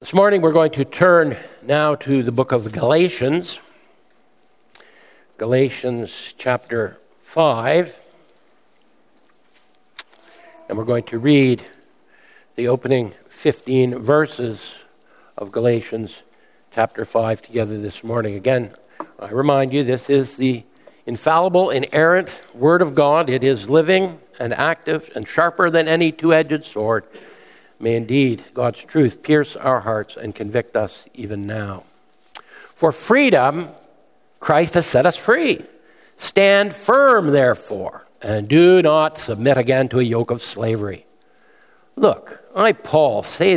This morning we're going to turn now to the book of Galatians. Galatians chapter 5. And we're going to read the opening 15 verses of Galatians chapter 5 together this morning. Again, I remind you, this is the infallible, inerrant Word of God. It is living and active and sharper than any two-edged sword. May indeed God's truth pierce our hearts and convict us even now. For freedom, Christ has set us free. Stand firm, therefore, and do not submit again to a yoke of slavery. Look, I, Paul, say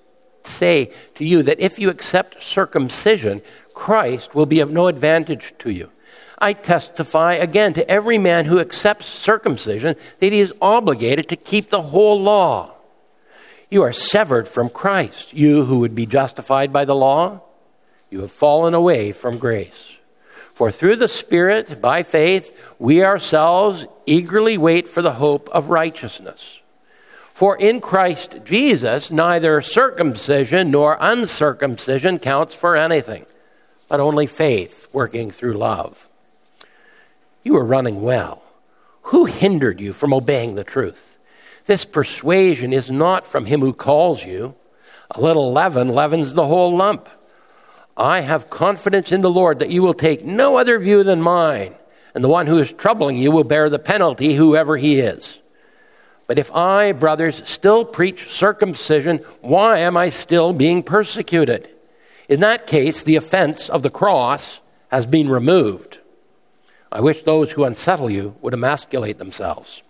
to you that if you accept circumcision, Christ will be of no advantage to you. I testify again to every man who accepts circumcision that he is obligated to keep the whole law. You are severed from Christ, you who would be justified by the law. You have fallen away from grace. For through the Spirit, by faith, we ourselves eagerly wait for the hope of righteousness. For in Christ Jesus, neither circumcision nor uncircumcision counts for anything, but only faith working through love. You are running well. Who hindered you from obeying the truth? This persuasion is not from him who calls you. A little leaven leavens the whole lump. I have confidence in the Lord that you will take no other view than mine, and the one who is troubling you will bear the penalty, whoever he is. But if I, brothers, still preach circumcision, why am I still being persecuted? In that case, the offense of the cross has been removed. I wish those who unsettle you would emasculate themselves.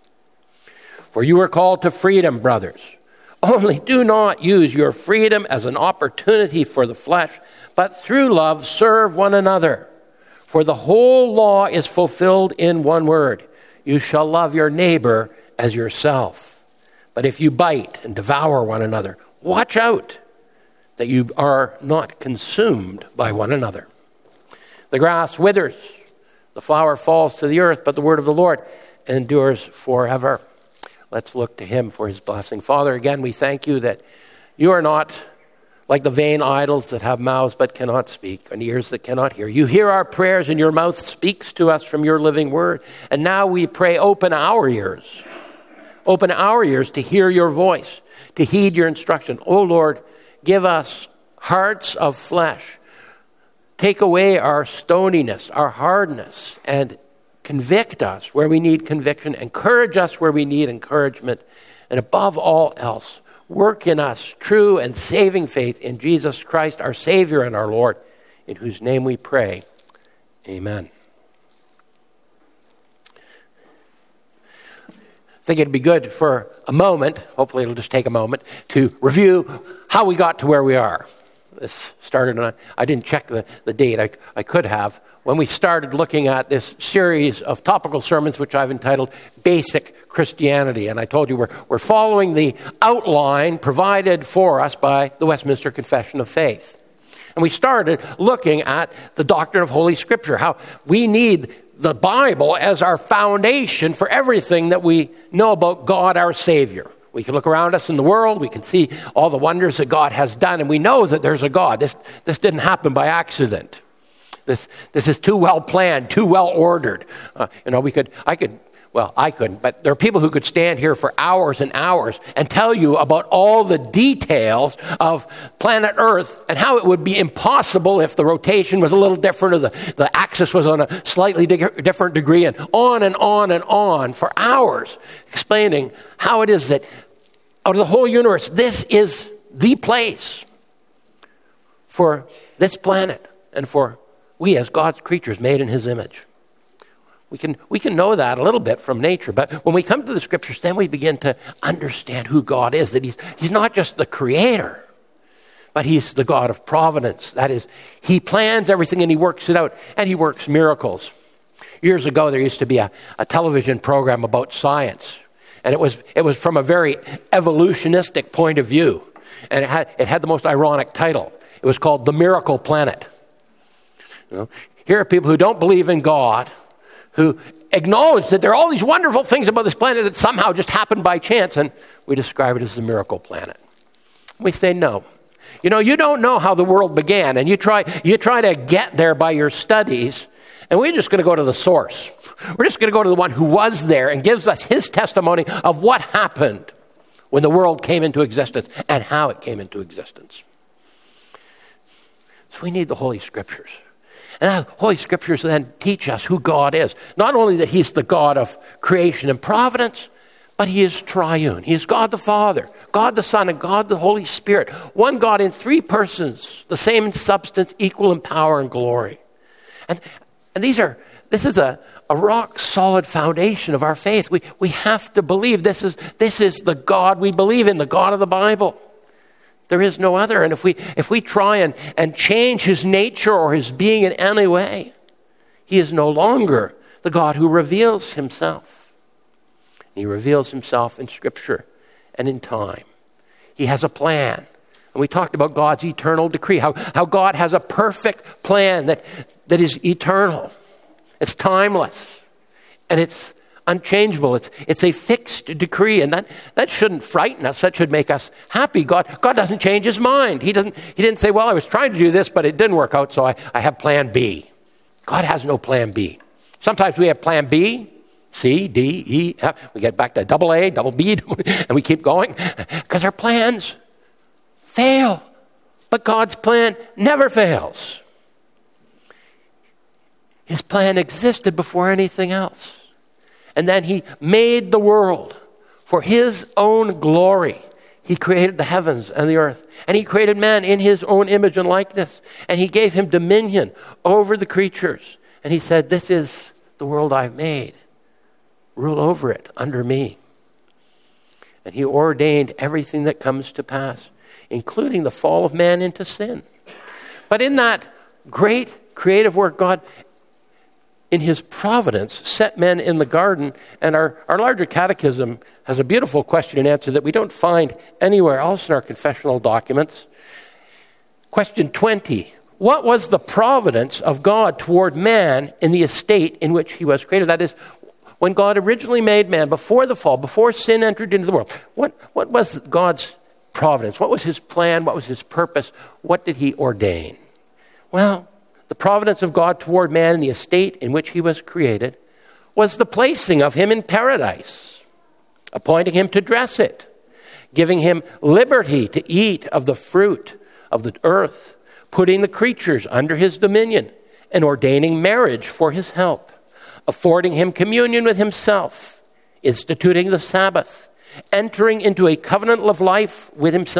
For you are called to freedom, brothers. Only do not use your freedom as an opportunity for the flesh, but through love serve one another. For the whole law is fulfilled in one word: you shall love your neighbor as yourself. But if you bite and devour one another, watch out that you are not consumed by one another. The grass withers, the flower falls to the earth, but the word of the Lord endures forever. Let's look to him for his blessing. Father, again, we thank you that you are not like the vain idols that have mouths but cannot speak, and ears that cannot hear. You hear our prayers, and your mouth speaks to us from your living word. And now we pray, open our ears. Open our ears to hear your voice, to heed your instruction. Oh, Lord, give us hearts of flesh. Take away our stoniness, our hardness, and convict us where we need conviction. Encourage us where we need encouragement. And above all else, work in us true and saving faith in Jesus Christ, our Savior and our Lord, in whose name we pray. Amen. I think it'd be good for a moment, hopefully it'll just take a moment, to review how we got to where we are. This started on, I didn't check the date, I could have, when we started looking at this series of topical sermons, which I've entitled Basic Christianity. And I told you we're following the outline provided for us by the Westminster Confession of Faith. And we started looking at the doctrine of Holy Scripture, how we need the Bible as our foundation for everything that we know about God, our Savior. We can look around us in the world, we can see all the wonders that God has done, and we know that there's a God. This didn't happen by accident. This is too well planned, too well ordered. I couldn't, but there are people who could stand here for hours and hours and tell you about all the details of planet Earth and how it would be impossible if the rotation was a little different or the axis was on a slightly different degree, and on and on and on for hours, explaining how it is that out of the whole universe, this is the place for this planet and for we as God's creatures made in his image. We can know that a little bit from nature, but when we come to the Scriptures, then we begin to understand who God is, that he's not just the creator, but he's the God of providence. That is, he plans everything and he works it out, and he works miracles. Years ago, there used to be a television program about science, and it was from a very evolutionistic point of view, and it had the most ironic title. It was called The Miracle Planet. You know, here are people who don't believe in God, who acknowledge that there are all these wonderful things about this planet that somehow just happened by chance, and we describe it as the miracle planet. We say no. You don't know how the world began, and you try to get there by your studies, and we're just going to go to the source. We're just going to go to the one who was there and gives us his testimony of what happened when the world came into existence and how it came into existence. So we need the Holy Scriptures. And the Holy Scriptures then teach us who God is. Not only that he's the God of creation and providence, but he is triune. He is God the Father, God the Son, and God the Holy Spirit. One God in three persons, the same in substance, equal in power and glory. And this is a rock solid foundation of our faith. We have to believe this is the God we believe in, the God of the Bible. There is no other. And if we try and change his nature or his being in any way, he is no longer the God who reveals himself. He reveals himself in Scripture and in time. He has a plan. And we talked about God's eternal decree, how God has a perfect plan that is eternal. It's timeless. And it's unchangeable. It's a fixed decree. And that shouldn't frighten us. That should make us happy. God doesn't change his mind. He didn't say, well, I was trying to do this, but it didn't work out, so I have plan B. God has no plan B. Sometimes we have plan B, C, D, E, F. We get back to double A, double B, and we keep going because our plans fail. But God's plan never fails. His plan existed before anything else. And then he made the world for his own glory. He created the heavens and the earth. And he created man in his own image and likeness. And he gave him dominion over the creatures. And he said, this is the world I've made. Rule over it under me. And he ordained everything that comes to pass, including the fall of man into sin. But in that great creative work, God, in his providence, set men in the garden. And our larger catechism has a beautiful question and answer that we don't find anywhere else in our confessional documents. Question 20. What was the providence of God toward man in the estate in which he was created? That is, when God originally made man, before the fall, before sin entered into the world, what was God's providence? What was his plan? What was his purpose? What did he ordain? Well, the providence of God toward man in the estate in which he was created was the placing of him in paradise, appointing him to dress it, giving him liberty to eat of the fruit of the earth, putting the creatures under his dominion, and ordaining marriage for his help, affording him communion with himself, instituting the Sabbath, entering into a covenant of life with him,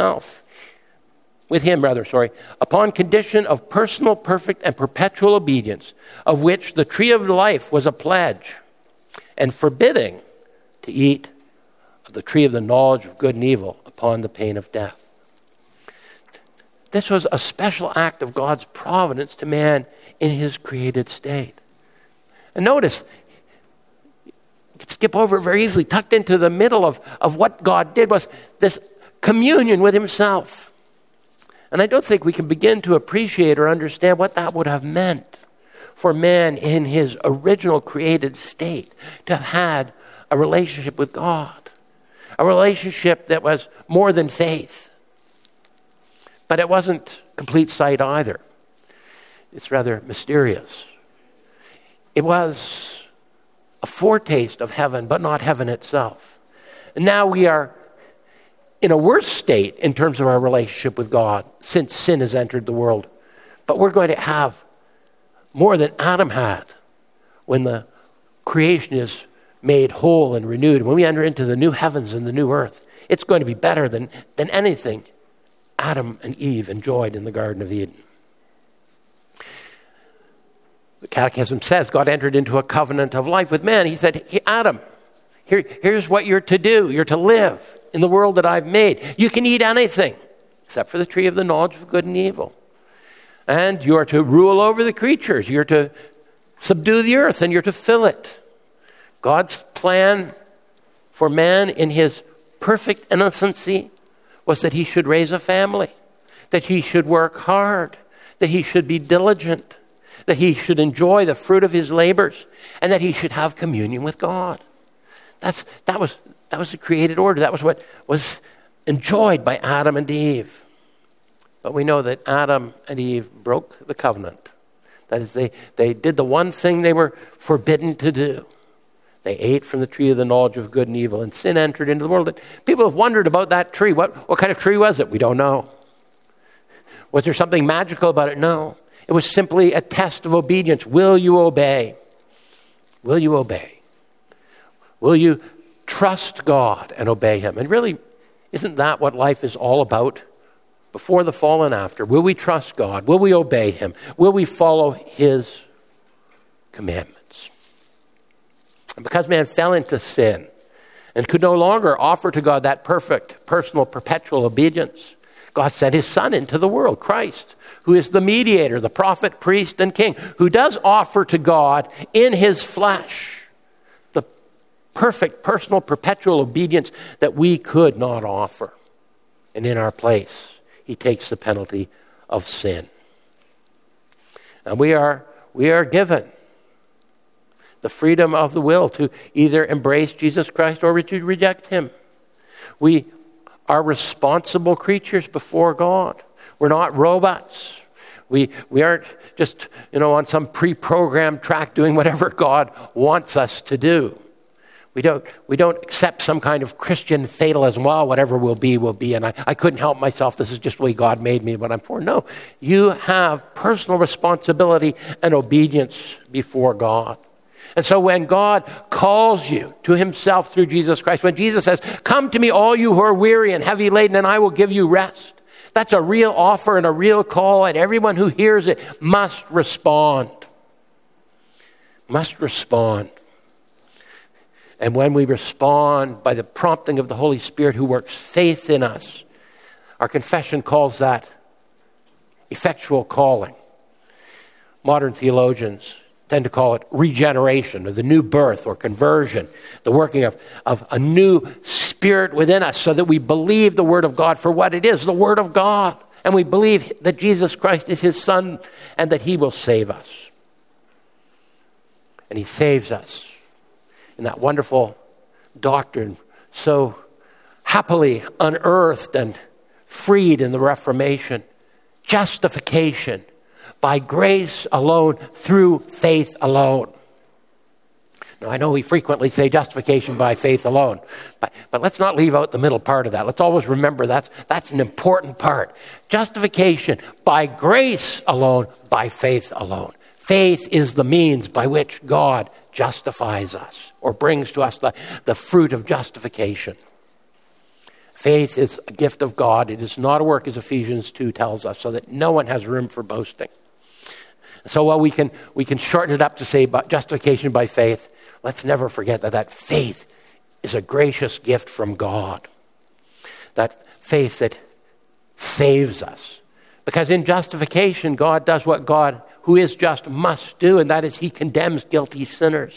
upon condition of personal, perfect, and perpetual obedience, of which the tree of life was a pledge, and forbidding to eat of the tree of the knowledge of good and evil upon the pain of death. This was a special act of God's providence to man in his created state. And notice, you can skip over it very easily, tucked into the middle of what God did was this communion with himself. And I don't think we can begin to appreciate or understand what that would have meant for man in his original created state to have had a relationship with God, a relationship that was more than faith. But it wasn't complete sight either. It's rather mysterious. It was a foretaste of heaven, but not heaven itself. And now we are in a worse state in terms of our relationship with God since sin has entered the world. But we're going to have more than Adam had when the creation is made whole and renewed. When we enter into the new heavens and the new earth, it's going to be better than anything Adam and Eve enjoyed in the Garden of Eden. The Catechism says God entered into a covenant of life with man. He said, hey, Adam, here's what you're to do. You're to live in the world that I've made. You can eat anything except for the tree of the knowledge of good and evil. And you're to rule over the creatures. You're to subdue the earth and you're to fill it. God's plan for man in his perfect innocency was that he should raise a family, that he should work hard, that he should be diligent, that he should enjoy the fruit of his labors, and that he should have communion with God. That was the created order. That was what was enjoyed by Adam and Eve. But we know that Adam and Eve broke the covenant. That is, they did the one thing they were forbidden to do. They ate from the tree of the knowledge of good and evil, and sin entered into the world. And people have wondered about that tree. What kind of tree was it? We don't know. Was there something magical about it? No. It was simply a test of obedience. Will you obey? Will you obey? Will you trust God and obey him? And really, isn't that what life is all about? Before the fall and after. Will we trust God? Will we obey him? Will we follow his commandments? And because man fell into sin and could no longer offer to God that perfect, personal, perpetual obedience, God sent his Son into the world, Christ, who is the mediator, the prophet, priest, and king, who does offer to God in his flesh the perfect, personal, perpetual obedience that we could not offer. And in our place, he takes the penalty of sin. And we are given the freedom of the will to either embrace Jesus Christ or to reject him. We are responsible creatures before God. We're not robots. We aren't just, on some pre-programmed track doing whatever God wants us to do. We don't accept some kind of Christian fatalism. Well, whatever will be, and I couldn't help myself. This is just the way God made me, what I'm for. No, you have personal responsibility and obedience before God. And so when God calls you to himself through Jesus Christ, when Jesus says, "Come to me, all you who are weary and heavy laden, and I will give you rest," that's a real offer and a real call, and everyone who hears it must respond. Must respond. And when we respond by the prompting of the Holy Spirit who works faith in us, our confession calls that effectual calling. Modern theologians tend to call it regeneration, or the new birth, or conversion, the working of a new spirit within us so that we believe the Word of God for what it is, the Word of God. And we believe that Jesus Christ is his Son and that he will save us. And he saves us in that wonderful doctrine so happily unearthed and freed in the Reformation. Justification by grace alone, through faith alone. Now, I know we frequently say justification by faith alone, but let's not leave out the middle part of that. Let's always remember that's an important part. Justification by grace alone, by faith alone. Faith is the means by which God justifies us or brings to us the fruit of justification. Faith is a gift of God. It is not a work, as Ephesians 2 tells us, so that no one has room for boasting. So while we can shorten it up to say justification by faith, let's never forget that faith is a gracious gift from God. That faith that saves us. Because in justification, God does what God, who is just, must do, and that is he condemns guilty sinners.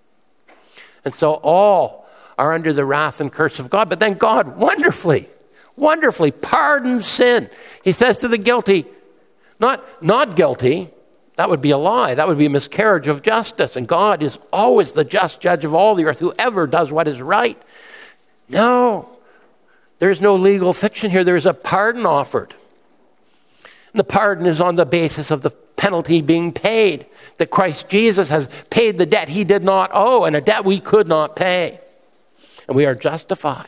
And so all are under the wrath and curse of God. But then God wonderfully pardons sin. He says to the guilty, not guilty. That would be a lie. That would be a miscarriage of justice. And God is always the just judge of all the earth, whoever does what is right. No, there is no legal fiction here. There is a pardon offered. And the pardon is on the basis of the penalty being paid. That Christ Jesus has paid the debt he did not owe, and a debt we could not pay. And we are justified.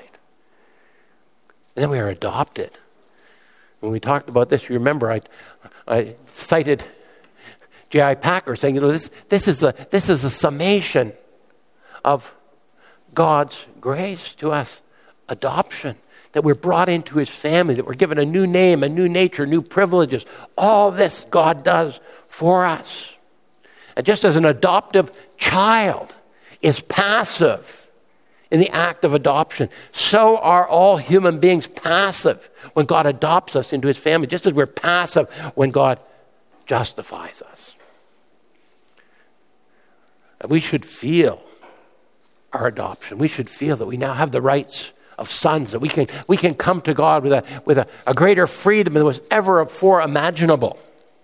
And then we are adopted. When we talked about this, you remember I cited J.I. Packer saying, this is a summation of God's grace to us, adoption, that we're brought into his family, that we're given a new name, a new nature, new privileges. All this God does for us. And just as an adoptive child is passive in the act of adoption, so are all human beings passive when God adopts us into his family, just as we're passive when God justifies us. We should feel our adoption. We should feel that we now have the rights of sons, that we can come to God with a greater freedom than was ever before imaginable.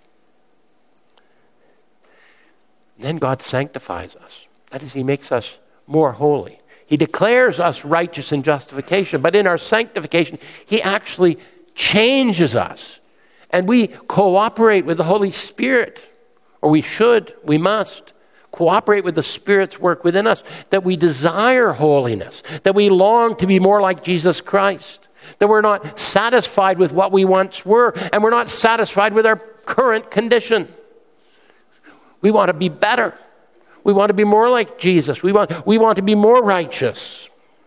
And then God sanctifies us. That is, he makes us more holy. He declares us righteous in justification, but in our sanctification, he actually changes us And we cooperate with the Holy Spirit, or we must cooperate with the Spirit's work within us, that we desire holiness, that we long to be more like Jesus Christ, that we're not satisfied with what we once were, and we're not satisfied with our current condition. We want to be better. We want to be more like Jesus. We want to be more righteous.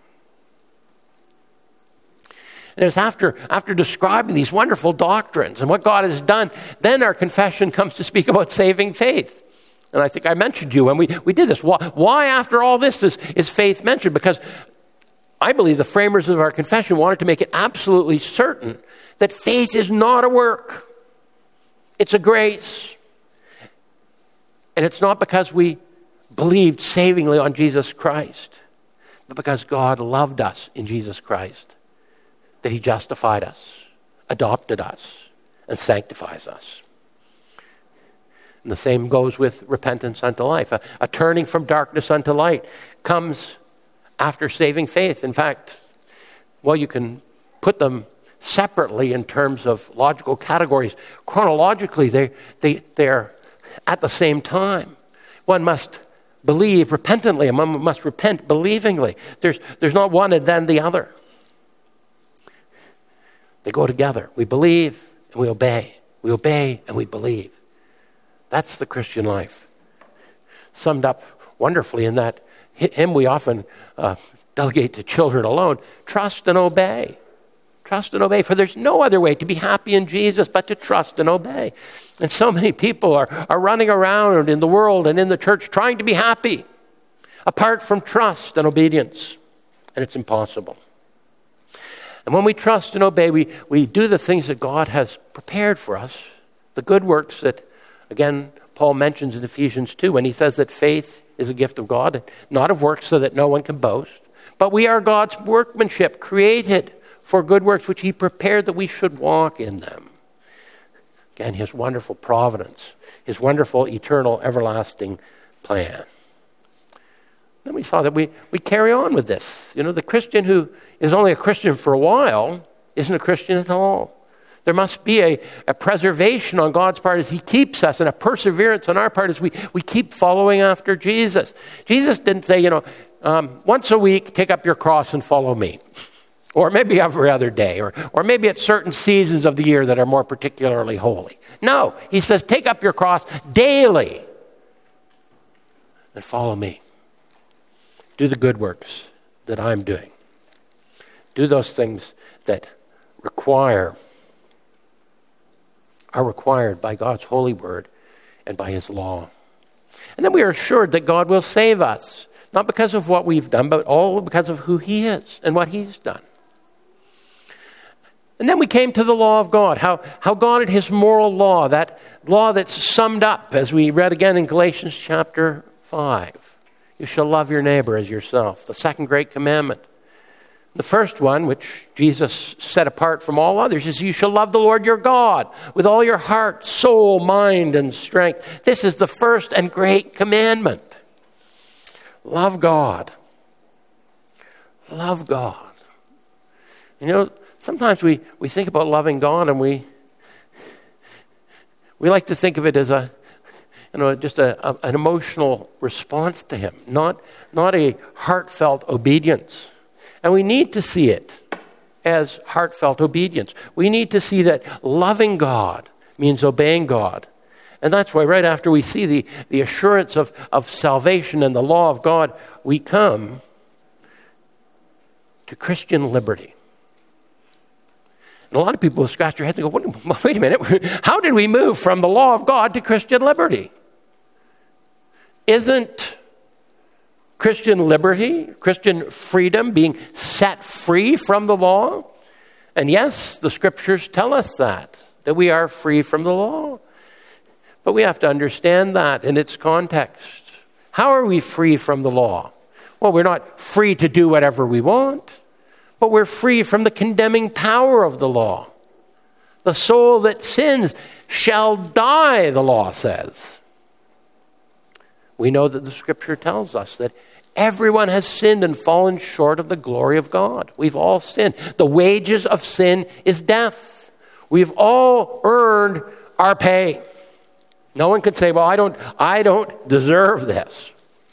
And it's after describing these wonderful doctrines and what God has done, then our confession comes to speak about saving faith. And I think I mentioned to you when we did this. Why after all this is faith mentioned? Because I believe the framers of our confession wanted to make it absolutely certain that faith is not a work. It's a grace. And it's not because we believed savingly on Jesus Christ, but because God loved us in Jesus Christ, that he justified us, adopted us, and sanctifies us. And the same goes with repentance unto life. A turning from darkness unto light comes after saving faith. In fact, well, you can put them separately in terms of logical categories. Chronologically, they're at the same time. One must believe repentantly, and one must repent believingly. There's not one and then the other. They go together. We believe and we obey. We obey and we believe. That's the Christian life. Summed up wonderfully in that hymn we often delegate to children alone. Trust and obey. Trust and obey. For there's no other way to be happy in Jesus but to trust and obey. And so many people are running around in the world and in the church trying to be happy apart from trust and obedience. And it's impossible. And when we trust and obey, we do the things that God has prepared for us, the good works that, again, Paul mentions in Ephesians 2 when he says that faith is a gift of God, not of works so that no one can boast. But we are God's workmanship, created for good works, which he prepared that we should walk in them. Again, his wonderful providence, his wonderful, eternal, everlasting plan. Then we saw that we carry on with this. You know, the Christian who is only a Christian for a while isn't a Christian at all. There must be a preservation on God's part as he keeps us, and a perseverance on our part as we keep following after Jesus. Jesus didn't say, once a week, take up your cross and follow me. Or maybe every other day, or maybe at certain seasons of the year that are more particularly holy. No, he says, take up your cross daily and follow me. Do the good works that I'm doing. Do those things that are required by God's holy word and by his law. And then we are assured that God will save us, not because of what we've done, but all because of who he is and what he's done. And then we came to the law of God, how God and his moral law, that law that's summed up, as we read again in Galatians chapter 5. You shall love your neighbor as yourself, the second great commandment. The first one, which Jesus set apart from all others, is you shall love the Lord your God with all your heart, soul, mind, and strength. This is the first and great commandment. Love God. Love God. Sometimes we think about loving God and we like to think of it as just an emotional response to him, not a heartfelt obedience. And we need to see it as heartfelt obedience. We need to see that loving God means obeying God. And that's why right after we see the assurance of salvation and the law of God, we come to Christian liberty. And a lot of people will scratch their heads and go, wait a minute, how did we move from the law of God to Christian liberty? Isn't Christian liberty, Christian freedom, being set free from the law? And yes, the scriptures tell us that we are free from the law. But we have to understand that in its context. How are we free from the law? Well, we're not free to do whatever we want, but we're free from the condemning power of the law. The soul that sins shall die, the law says. We know that the scripture tells us that everyone has sinned and fallen short of the glory of God. We've all sinned. The wages of sin is death. We've all earned our pay. No one could say, well, I don't deserve this.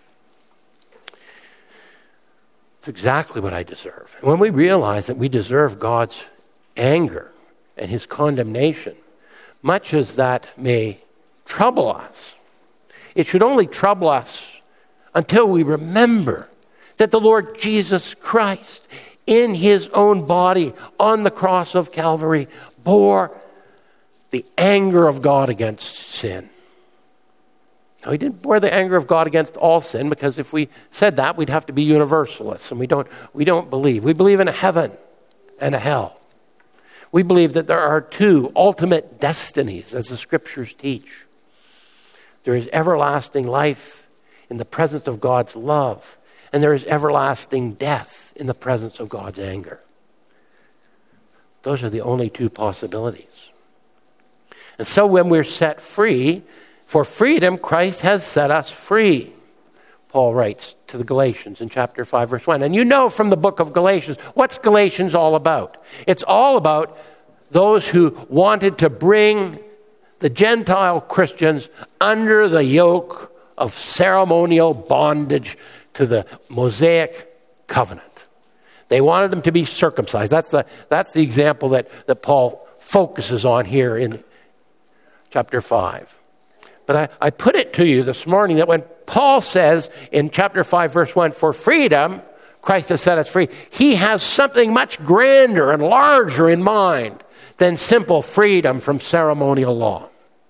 It's exactly what I deserve. And when we realize that we deserve God's anger and his condemnation, much as that may trouble us, it should only trouble us until we remember that the Lord Jesus Christ, in his own body on the cross of Calvary, bore the anger of God against sin. Now, he didn't bore the anger of God against all sin, because if we said that, we'd have to be universalists, and we don't believe. We believe in a heaven and a hell. We believe that there are two ultimate destinies, as the Scriptures teach. There is everlasting life in the presence of God's love, and there is everlasting death in the presence of God's anger. Those are the only two possibilities. And so when we're set free, for freedom, Christ has set us free, Paul writes to the Galatians in chapter 5, verse 1. And you know from the book of Galatians, what's Galatians all about? It's all about those who wanted to bring the Gentile Christians under the yoke of ceremonial bondage to the Mosaic covenant. They wanted them to be circumcised. That's the example that Paul focuses on here in chapter 5. But I put it to you this morning that when Paul says in chapter 5, verse 1, for freedom, Christ has set us free, he has something much grander and larger in mind than simple freedom from ceremonial law.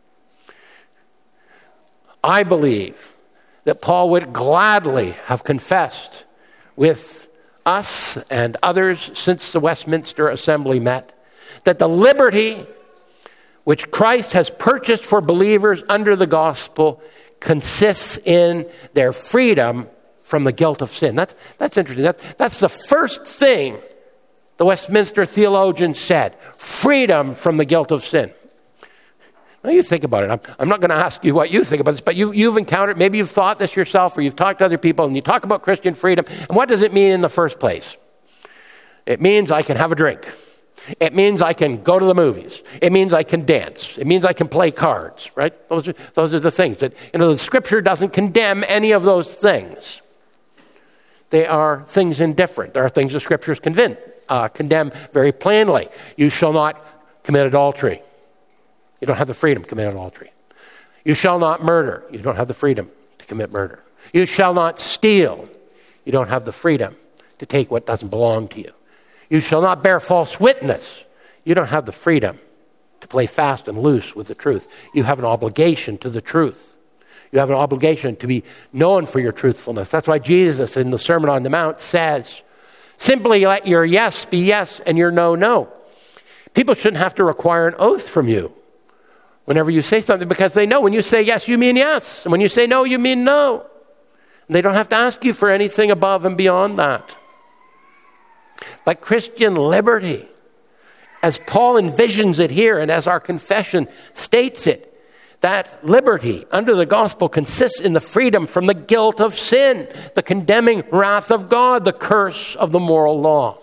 I believe that Paul would gladly have confessed with us and others since the Westminster Assembly met that the liberty which Christ has purchased for believers under the gospel consists in their freedom from the guilt of sin. That's interesting. That's the first thing the Westminster theologians said. Freedom from the guilt of sin. Now you think about it. I'm not going to ask you what you think about this, but you've encountered, maybe you've thought this yourself, or you've talked to other people, and you talk about Christian freedom. And what does it mean in the first place? It means I can have a drink. It means I can go to the movies. It means I can dance. It means I can play cards, right? Those are the things that, the Scripture doesn't condemn any of those things. They are things indifferent. There are things the Scriptures condemn very plainly. You shall not commit adultery. You don't have the freedom to commit adultery. You shall not murder. You don't have the freedom to commit murder. You shall not steal. You don't have the freedom to take what doesn't belong to you. You shall not bear false witness. You don't have the freedom to play fast and loose with the truth. You have an obligation to the truth. You have an obligation to be known for your truthfulness. That's why Jesus in the Sermon on the Mount says, simply let your yes be yes and your no, no. People shouldn't have to require an oath from you whenever you say something, because they know when you say yes, you mean yes. And when you say no, you mean no. And they don't have to ask you for anything above and beyond that. But Christian liberty, as Paul envisions it here and as our confession states it, that liberty under the gospel consists in the freedom from the guilt of sin, the condemning wrath of God, the curse of the moral law.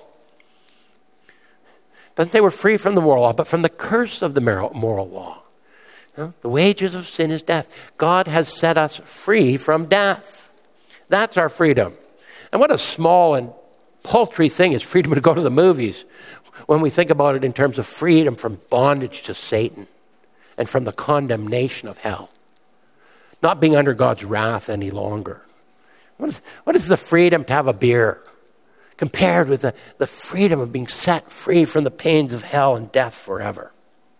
It doesn't say we're free from the moral law, but from the curse of the moral law. The wages of sin is death. God has set us free from death. That's our freedom. And what a small and paltry thing is freedom to go to the movies when we think about it in terms of freedom from bondage to Satan and from the condemnation of hell. Not being under God's wrath any longer. What is the freedom to have a beer compared with the freedom of being set free from the pains of hell and death forever?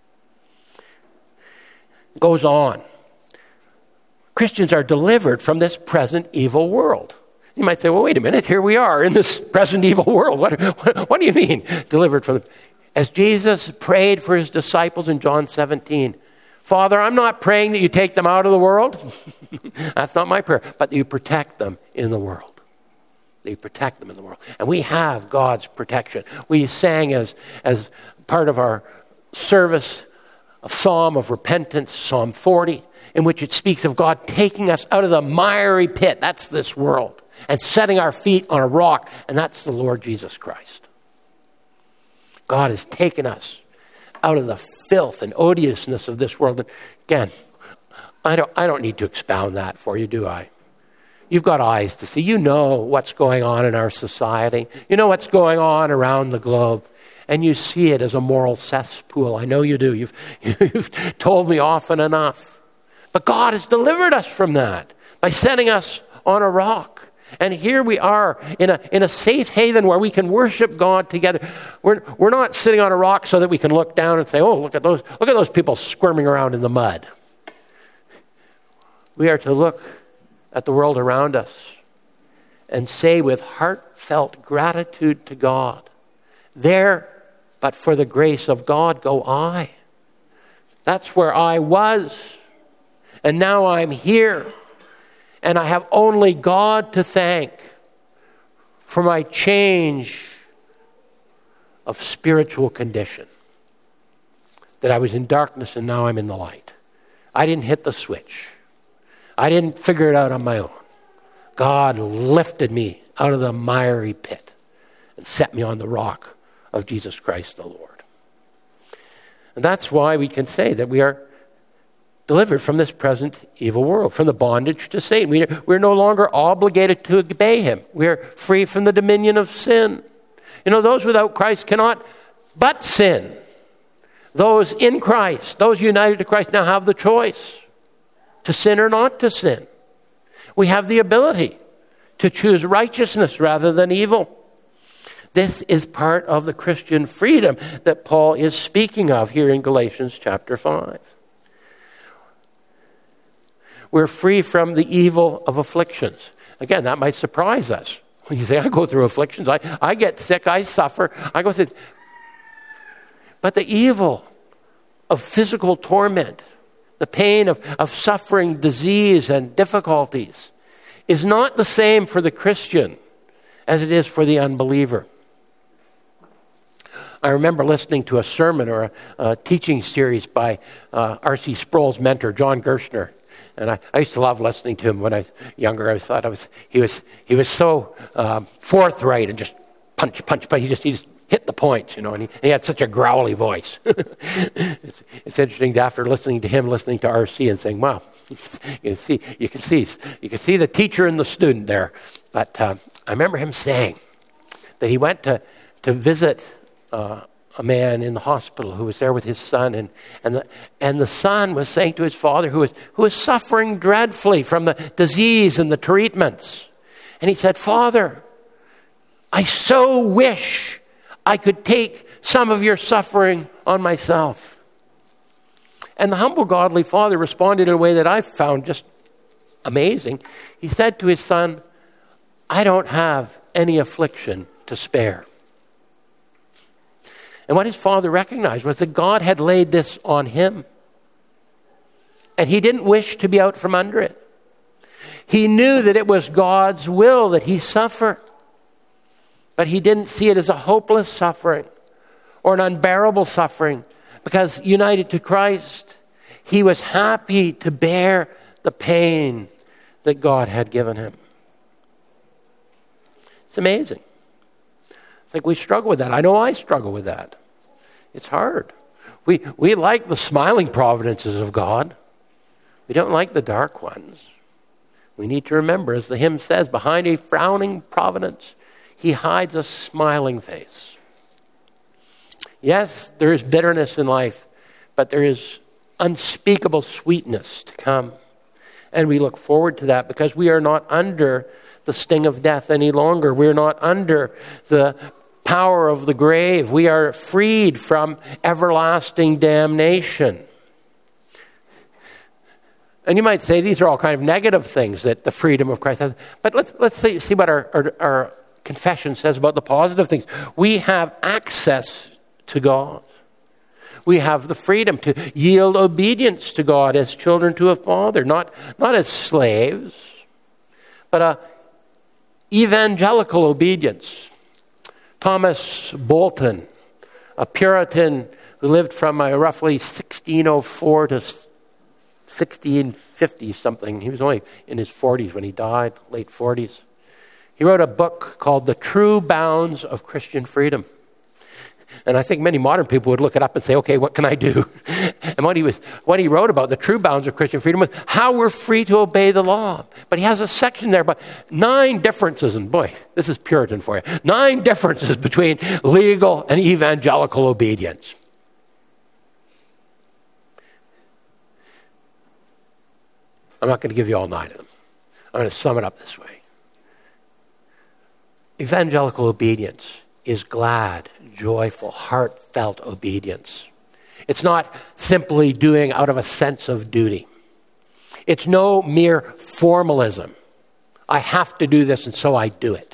It goes on. Christians are delivered from this present evil world. You might say, well, wait a minute, here we are in this present evil world. What do you mean, delivered from As Jesus prayed for his disciples in John 17, Father, I'm not praying that you take them out of the world. That's not my prayer, but that you protect them in the world. That you protect them in the world. And we have God's protection. We sang as part of our service a psalm of repentance, Psalm 40, in which it speaks of God taking us out of the miry pit, that's this world, and setting our feet on a rock, and that's the Lord Jesus Christ. God has taken us out of the filth and odiousness of this world. And again, I don't need to expound that for you, do I? You've got eyes to see. You know what's going on in our society. You know what's going on around the globe. And you see it as a moral cesspool. I know you do. You've told me often enough. But God has delivered us from that by setting us on a rock. And here we are in a safe haven where we can worship God together. We're not sitting on a rock so that we can look down and say, oh, look at those people squirming around in the mud. We are to look at the world around us and say with heartfelt gratitude to God, there, but for the grace of God, go I. That's where I was. And now I'm here. And I have only God to thank for my change of spiritual condition. That I was in darkness and now I'm in the light. I didn't hit the switch. I didn't figure it out on my own. God lifted me out of the miry pit and set me on the rock of Jesus Christ the Lord. And that's why we can say that we are delivered from this present evil world, from the bondage to Satan. We're no longer obligated to obey him. We're free from the dominion of sin. You know, those without Christ cannot but sin. Those in Christ, those united to Christ, now have the choice to sin or not to sin. We have the ability to choose righteousness rather than evil. This is part of the Christian freedom that Paul is speaking of here in Galatians chapter 5. We're free from the evil of afflictions. Again, that might surprise us. When you say, I go through afflictions, I get sick, I suffer, I go through. But the evil of physical torment, the pain of suffering, disease, and difficulties is not the same for the Christian as it is for the unbeliever. I remember listening to a sermon or a teaching series by R.C. Sproul's mentor, John Gerstner. And I used to love listening to him when I was younger. I thought he was so forthright and just punch, but he just hit the point, you know, and he had such a growly voice. It's interesting after listening to him, listening to R.C. and saying, wow, you can see the teacher and the student there. But I remember him saying that he went to visit a man in the hospital who was there with his son, and the son was saying to his father, who was suffering dreadfully from the disease and the treatments, and he said, Father, I so wish I could take some of your suffering on myself. And the humble, godly father responded in a way that I found just amazing. He said to his son, I don't have any affliction to spare. And what his father recognized was that God had laid this on him. And he didn't wish to be out from under it. He knew that it was God's will that he suffer. But he didn't see it as a hopeless suffering or an unbearable suffering. Because united to Christ, he was happy to bear the pain that God had given him. It's amazing. I think we struggle with that. I know I struggle with that. It's hard. We like the smiling providences of God. We don't like the dark ones. We need to remember, as the hymn says, behind a frowning providence, he hides a smiling face. Yes, there is bitterness in life, but there is unspeakable sweetness to come. And we look forward to that because we are not under the sting of death any longer. We're not under the power of the grave. We are freed from everlasting damnation. And you might say these are all kind of negative things that the freedom of Christ has. But let's see what our confession says about the positive things. We have access to God. We have the freedom to yield obedience to God as children to a father, not as slaves, but a evangelical obedience. Thomas Bolton, a Puritan who lived from roughly 1604 to 1650 something. He was only in his 40s when he died, late 40s. He wrote a book called The True Bounds of Christian Freedom. And I think many modern people would look it up and say, okay, what can I do? And what he wrote about, the true bounds of Christian freedom, was how we're free to obey the law. But he has a section there about 9 differences, and boy, this is Puritan for you, 9 differences between legal and evangelical obedience. I'm not going to give you all 9 of them. I'm going to sum it up this way. Evangelical obedience is glad, joyful, heartfelt obedience. It's not simply doing out of a sense of duty. It's no mere formalism. I have to do this, and so I do it.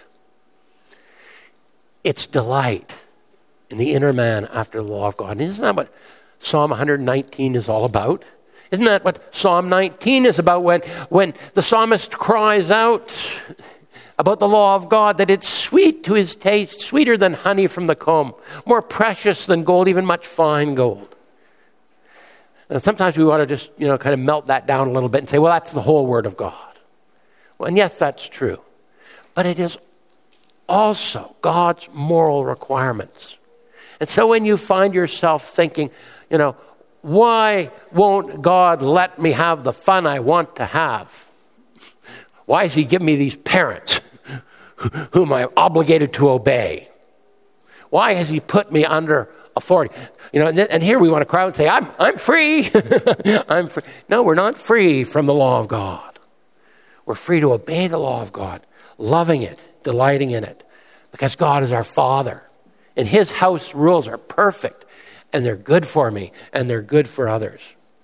It's delight in the inner man after the law of God. And isn't that what Psalm 119 is all about? Isn't that what Psalm 19 is about when the psalmist cries out about the law of God, that it's sweet to his taste, sweeter than honey from the comb, more precious than gold, even much fine gold. And sometimes we want to just, kind of melt that down a little bit and say, well, that's the whole Word of God. Well, and yes, that's true. But it is also God's moral requirements. And so when you find yourself thinking, why won't God let me have the fun I want to have? Why has he given me these parents whom I'm obligated to obey? Why has he put me under authority? And here we want to cry out and say, I'm free. I'm free. No, we're not free from the law of God. We're free to obey the law of God, loving it, delighting in it, because God is our Father. And his house rules are perfect, and they're good for me, and they're good for others.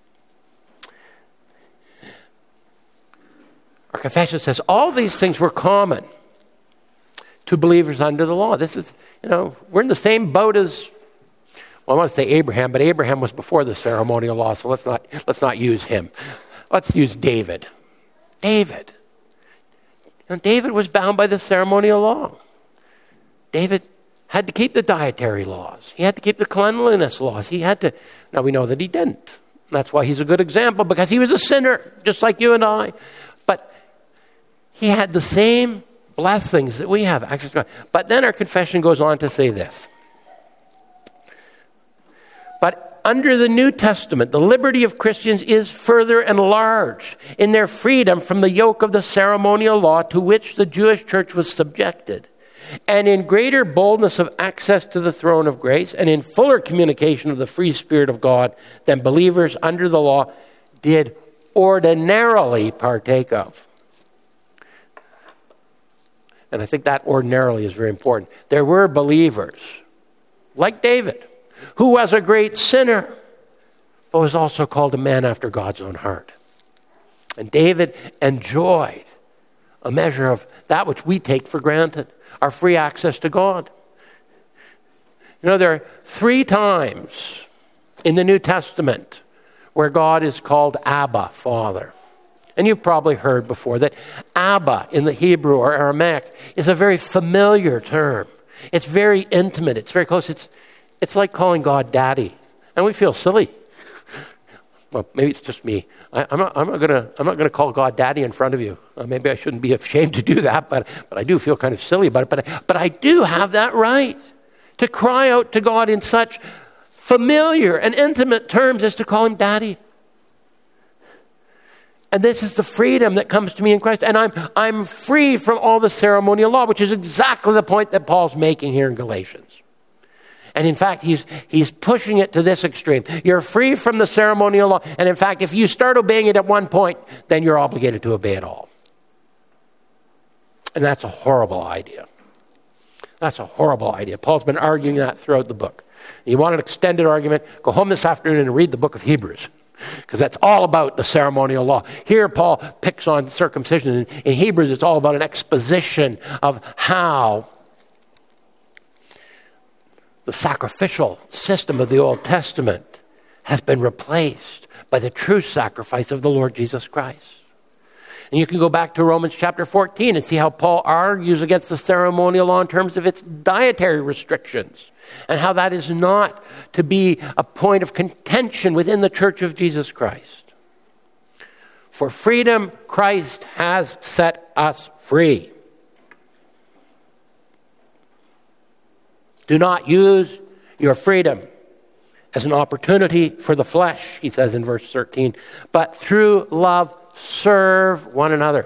Our confession says all these things were common to believers under the law. This is, we're in the same boat as, I want to say Abraham, but Abraham was before the ceremonial law, so let's not use him. Let's use David. David was bound by the ceremonial law. David had to keep the dietary laws. He had to keep the cleanliness laws. Now we know that he didn't. That's why he's a good example, because he was a sinner, just like you and I. But he had the same blessings that we have. But then our confession goes on to say this. But under the New Testament, the liberty of Christians is further enlarged in their freedom from the yoke of the ceremonial law to which the Jewish church was subjected, and in greater boldness of access to the throne of grace, and in fuller communication of the free Spirit of God than believers under the law did ordinarily partake of. And I think that ordinarily is very important. There were believers, like David, who was a great sinner, but was also called a man after God's own heart. And David enjoyed a measure of that which we take for granted, our free access to God. There are 3 times in the New Testament where God is called Abba, Father. And you've probably heard before that Abba in the Hebrew or Aramaic is a very familiar term. It's very intimate. It's very close. It's like calling God Daddy. And we feel silly. Well, maybe it's just me. I'm not gonna call God Daddy in front of you. Maybe I shouldn't be ashamed to do that, but I do feel kind of silly about it. But I do have that right to cry out to God in such familiar and intimate terms as to call him Daddy. And this is the freedom that comes to me in Christ. And I'm free from all the ceremonial law, which is exactly the point that Paul's making here in Galatians. And in fact, he's pushing it to this extreme. You're free from the ceremonial law. And in fact, if you start obeying it at one point, then you're obligated to obey it all. And that's a horrible idea. That's a horrible idea. Paul's been arguing that throughout the book. You want an extended argument? Go home this afternoon and read the book of Hebrews, because that's all about the ceremonial law. Here, Paul picks on circumcision. In Hebrews, it's all about an exposition of how the sacrificial system of the Old Testament has been replaced by the true sacrifice of the Lord Jesus Christ. And you can go back to Romans chapter 14 and see how Paul argues against the ceremonial law in terms of its dietary restrictions, and how that is not to be a point of contention within the church of Jesus Christ. For freedom, Christ has set us free. Do not use your freedom as an opportunity for the flesh, he says in verse 13, but through love serve one another.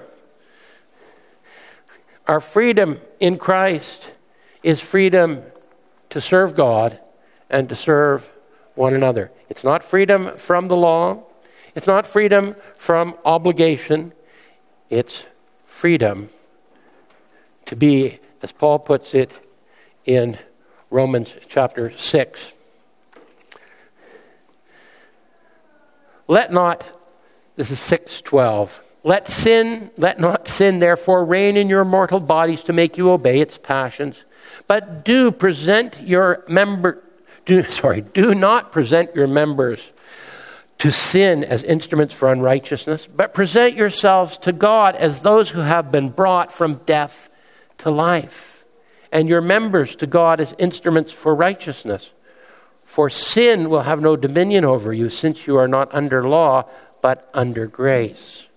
Our freedom in Christ is freedom to serve God and to serve one another. It's not freedom from the law. It's not freedom from obligation. It's freedom to be, as Paul puts it in Romans chapter 6. This is 6:12. Let not sin therefore reign in your mortal bodies to make you obey its passions, but do not present your members to sin as instruments for unrighteousness, but present yourselves to God as those who have been brought from death to life, and your members to God as instruments for righteousness. For sin will have no dominion over you, since you are not under law, but under grace.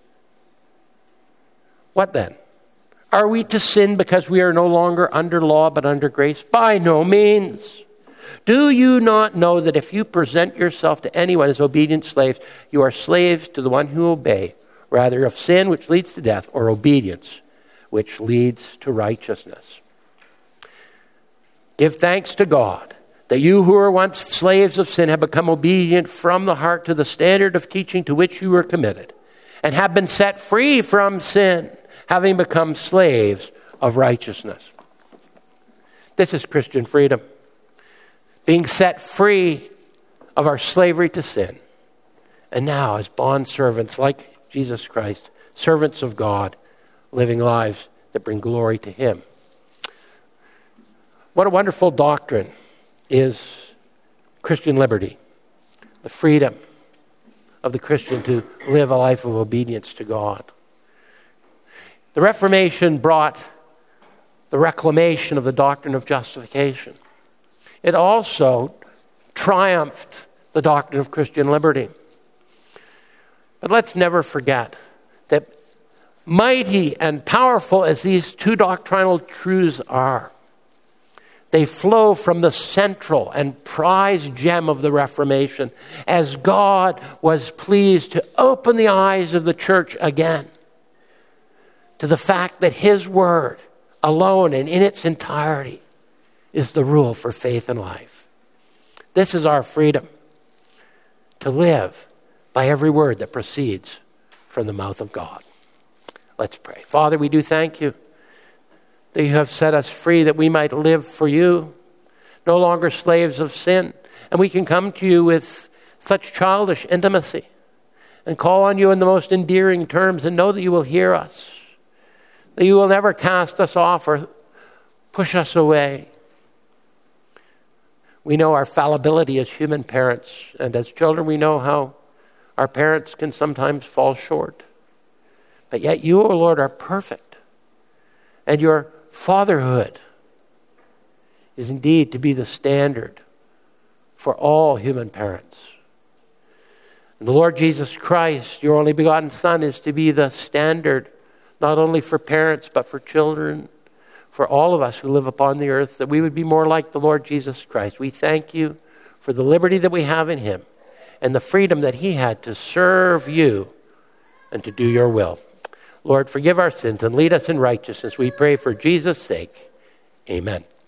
What then? Are we to sin because we are no longer under law, but under grace? By no means. Do you not know that if you present yourself to anyone as obedient slaves, you are slaves to the one who obey, rather of sin, which leads to death, or obedience, which leads to righteousness? Give thanks to God that you who were once slaves of sin have become obedient from the heart to the standard of teaching to which you were committed, and have been set free from sin, having become slaves of righteousness. This is Christian freedom. Being set free of our slavery to sin. And now as bondservants like Jesus Christ, servants of God, living lives that bring glory to Him. What a wonderful doctrine is Christian liberty. The freedom of the Christian to live a life of obedience to God. The Reformation brought the reclamation of the doctrine of justification. It also triumphed the doctrine of Christian liberty. But let's never forget that mighty and powerful as these two doctrinal truths are, they flow from the central and prized gem of the Reformation, as God was pleased to open the eyes of the church again to the fact that His Word alone and in its entirety is the rule for faith and life. This is our freedom, to live by every word that proceeds from the mouth of God. Let's pray. Father, we do thank You that You have set us free, that we might live for You, no longer slaves of sin. And we can come to You with such childish intimacy and call on You in the most endearing terms and know that You will hear us, that You will never cast us off or push us away. We know our fallibility as human parents, and as children we know how our parents can sometimes fall short. But yet You, O Lord, are perfect, and Your fatherhood is indeed to be the standard for all human parents. And the Lord Jesus Christ, Your only begotten Son, is to be the standard not only for parents but for children, for all of us who live upon the earth, that we would be more like the Lord Jesus Christ. We thank You for the liberty that we have in Him and the freedom that He had to serve You and to do Your will. Lord, forgive our sins and lead us in righteousness. We pray for Jesus' sake. Amen.